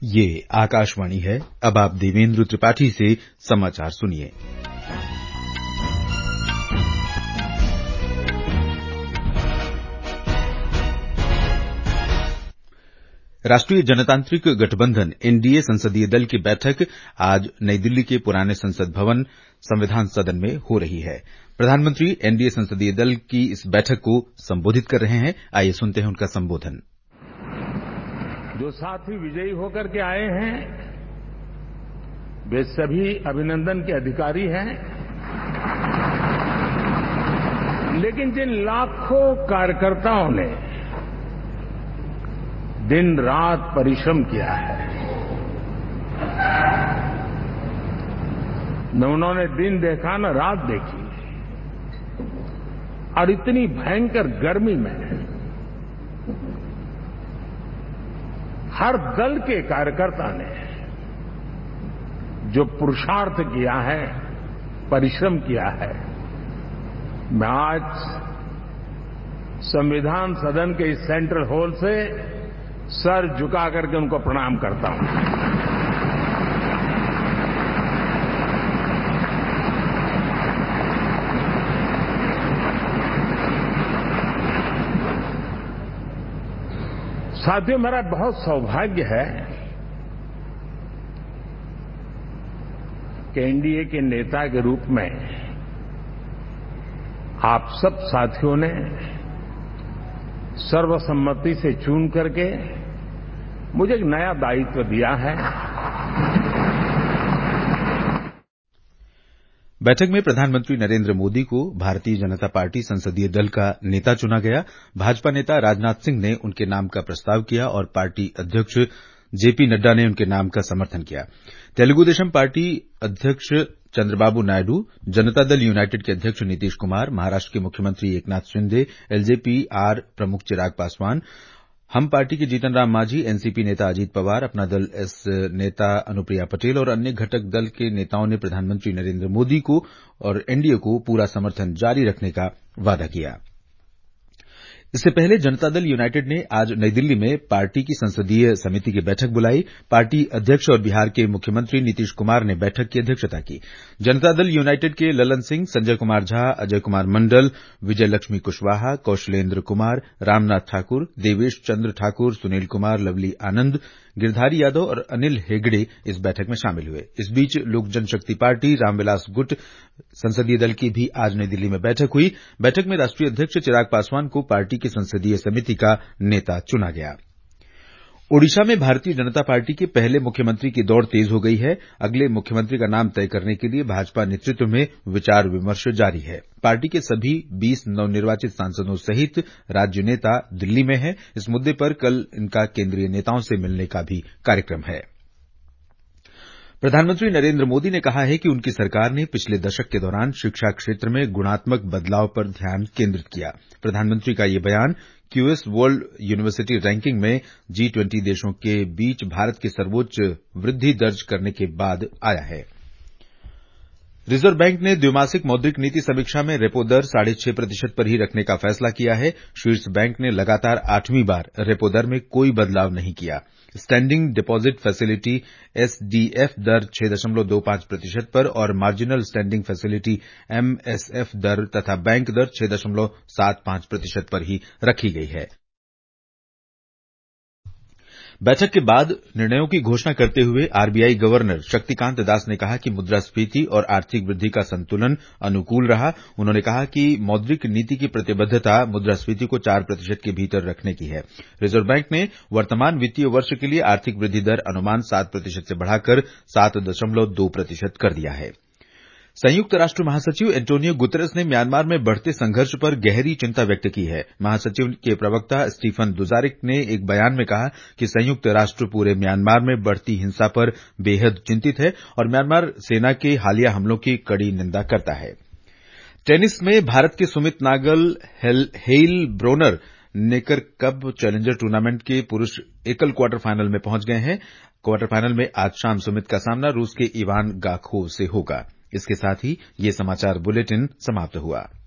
ये आकाशवाणी है। अब आप देवेंद्र त्रिपाठी से समाचार सुनिए। राष्ट्रीय जनतांत्रिक गठबंधन एनडीए संसदीय दल की बैठक आज नई दिल्ली के पुराने संसद भवन संविधान सदन में हो रही है। प्रधानमंत्री एनडीए संसदीय दल की इस बैठक को संबोधित कर रहे हैं। आइए सुनते हैं उनका संबोधन। जो साथी विजयी होकर के आए हैं वे सभी अभिनंदन के अधिकारी हैं, लेकिन जिन लाखों कार्यकर्ताओं ने दिन रात परिश्रम किया है, न उन्होंने दिन देखा न रात देखी, और इतनी भयंकर गर्मी में हर दल के कार्यकर्ता ने जो पुरुषार्थ किया है, परिश्रम किया है, मैं आज संविधान सदन के इस सेंट्रल हॉल से सर झुका करके उनको प्रणाम करता हूं। साथियों, मेरा बहुत सौभाग्य है कि एनडीए के नेता के रूप में आप सब साथियों ने सर्वसम्मति से चुन करके मुझे एक नया दायित्व दिया है। बैठक में प्रधानमंत्री नरेंद्र मोदी को भारतीय जनता पार्टी संसदीय दल का नेता चुना गया। भाजपा नेता राजनाथ सिंह ने उनके नाम का प्रस्ताव किया और पार्टी अध्यक्ष जेपी नड्डा ने उनके नाम का समर्थन किया। तेलुगु देशम पार्टी अध्यक्ष चंद्रबाबू नायडू, जनता दल यूनाइटेड के अध्यक्ष नीतीश कुमार, महाराष्ट्र के मुख्यमंत्री एकनाथ शिंदे, एलजेपी आर प्रमुख चिराग पासवान, हम पार्टी के जीतन राम मांझी, एनसीपी नेता अजीत पवार, अपना दल एस नेता अनुप्रिया पटेल और अन्य घटक दल के नेताओं ने प्रधानमंत्री नरेंद्र मोदी को और एनडीए को पूरा समर्थन जारी रखने का वादा किया। इससे पहले जनता दल यूनाइटेड ने आज नई दिल्ली में पार्टी की संसदीय समिति की बैठक बुलाई। पार्टी अध्यक्ष और बिहार के मुख्यमंत्री नीतीश कुमार ने बैठक की अध्यक्षता की। जनता दल यूनाइटेड के ललन सिंह, संजय कुमार झा, अजय कुमार मंडल, विजय लक्ष्मी कुशवाहा, कौशलेंद्र कुमार, रामनाथ ठाकुर, देवेश चंद्र ठाकुर, सुनील कुमार, लवली आनंद, गिरधारी यादव और अनिल हेगड़े इस बैठक में शामिल हुए। इस बीच लोक जनशक्ति पार्टी रामविलास गुट संसदीय दल की भी आज नई दिल्ली में बैठक हुई। बैठक में राष्ट्रीय अध्यक्ष चिराग पासवान को पार्टी की संसदीय समिति का नेता चुना गया। ओडिशा में भारतीय जनता पार्टी के पहले मुख्यमंत्री की दौड़ तेज हो गई है। अगले मुख्यमंत्री का नाम तय करने के लिए भाजपा नेतृत्व में विचार विमर्श जारी है। पार्टी के सभी 20 नवनिर्वाचित सांसदों सहित राज्य नेता दिल्ली में हैं। इस मुद्दे पर कल इनका केंद्रीय नेताओं से मिलने का भी कार्यक्रम है। प्रधानमंत्री नरेंद्र मोदी ने कहा है कि उनकी सरकार ने पिछले दशक के दौरान शिक्षा क्षेत्र में गुणात्मक बदलाव पर ध्यान केंद्रित किया। प्रधानमंत्री का ये बयान क्यूएस वर्ल्ड यूनिवर्सिटी रैंकिंग में G20 देशों के बीच भारत की सर्वोच्च वृद्धि दर्ज करने के बाद आया है। रिजर्व बैंक ने द्विमासिक मौद्रिक नीति समीक्षा में रेपो दर 6.5% पर ही रखने का फैसला किया है। शीर्ष बैंक ने लगातार 8वीं बार रेपो दर में कोई बदलाव नहीं किया। स्टैंडिंग डिपॉजिट फैसिलिटी एसडीएफ दर 6.25% पर और मार्जिनल स्टैंडिंग फैसिलिटी एमएसएफ दर तथा बैंक दर 6.75% पर ही रखी गई है। बैठक के बाद निर्णयों की घोषणा करते हुए आरबीआई गवर्नर शक्तिकांत दास ने कहा कि मुद्रास्फीति और आर्थिक वृद्धि का संतुलन अनुकूल रहा। उन्होंने कहा कि मौद्रिक नीति की प्रतिबद्धता मुद्रास्फीति को 4% के भीतर रखने की है। रिजर्व बैंक ने वर्तमान वित्तीय वर्ष के लिए आर्थिक वृद्धि दर अनुमान 7% से बढ़ाकर 7.2% कर दिया है। संयुक्त राष्ट्र महासचिव एंटोनियो गुतेरेस ने म्यांमार में बढ़ते संघर्ष पर गहरी चिंता व्यक्त की है। महासचिव के प्रवक्ता स्टीफन दुजारिक ने एक बयान में कहा कि संयुक्त राष्ट्र पूरे म्यांमार में बढ़ती हिंसा पर बेहद चिंतित है और म्यांमार सेना के हालिया हमलों की कड़ी निंदा करता है। टेनिस में भारत के Sumit Nagal Heilbronner Neckarcup challenger tournament के पुरुष एकल क्वार्टर फाइनल में पहुंच गए हैं। क्वार्टर फाइनल में आज शाम सुमित का सामना रूस के इवान गाखोव से होगा। इसके साथ ही ये समाचार बुलेटिन समाप्त हुआ।